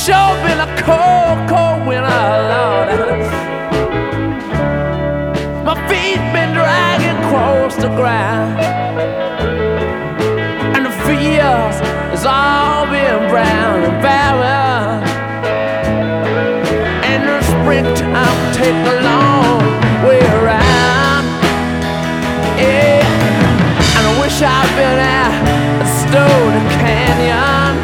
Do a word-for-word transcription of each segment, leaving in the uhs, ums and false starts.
sure been a cold, cold winter, Lord. My feet been dragging across the ground, and the fields has all been brown and barren. And the springtime take a long way around. Yeah, and I wish I'd been at Stone Canyon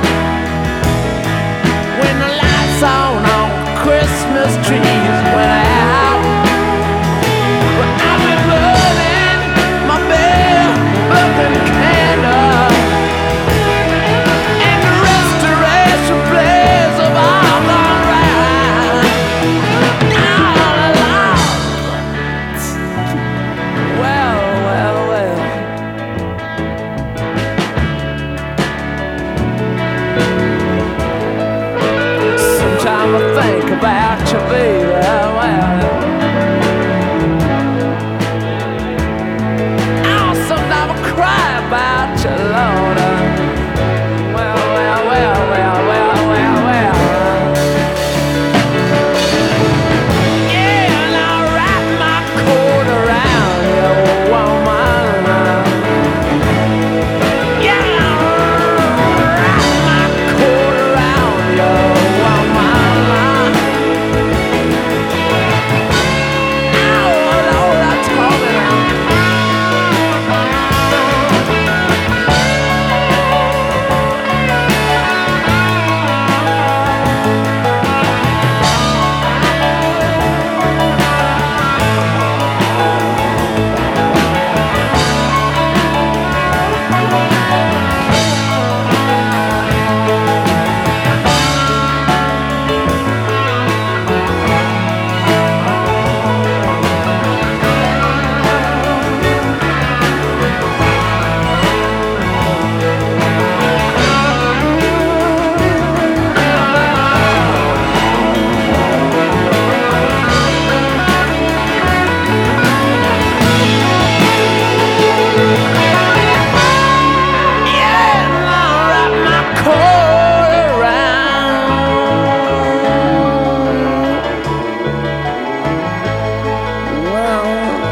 when the lights on on Christmas trees went out. But I've been burning my bare burning candle, and the restoration plays of all gone right. All along. Well, well, well. Sometimes I think about you, baby. Well, oh, sometimes I cry about you, Lord. Well, well, well, well, well, well, well. Yeah, and I wrap my coat around you, woman. Yeah, I wrap my coat around you, woman. Oh, Lord, I'm talking about. Yeah, and I wrap my coat around. Well,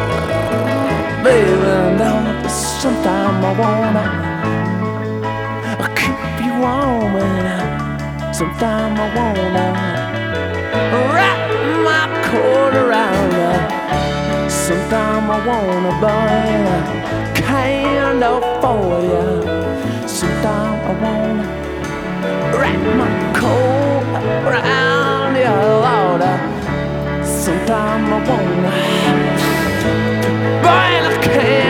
baby, now sometimes I wanna keep you warm, and sometimes I wanna wrap my coat around you. Sometimes I wanna burn a candle for you. Sometimes I wanna wrap my coat around you, Lord. Sometimes I wanna burn a candle.